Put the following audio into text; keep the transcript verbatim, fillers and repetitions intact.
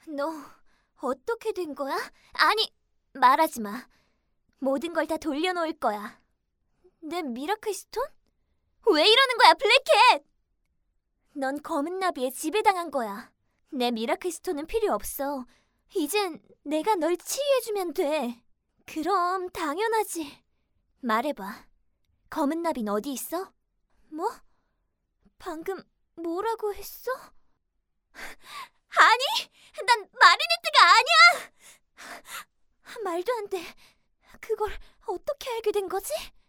너 어떻게 된 거야? 아니, 말하지 마. 모든 걸 다 돌려놓을 거야. 내 미라클 스톤? 왜 이러는 거야, 블랙캣! 넌 검은 나비에 지배당한 거야. 내 미라클 스톤은 필요 없어. 이젠 내가 널 치유해주면 돼. 그럼 당연하지. 말해봐. 검은 나비는 어디 있어? 뭐? 방금 뭐라고 했어? 아니! 난 마리네트가 아니야! 말도 안 돼. 그걸 어떻게 알게 된 거지?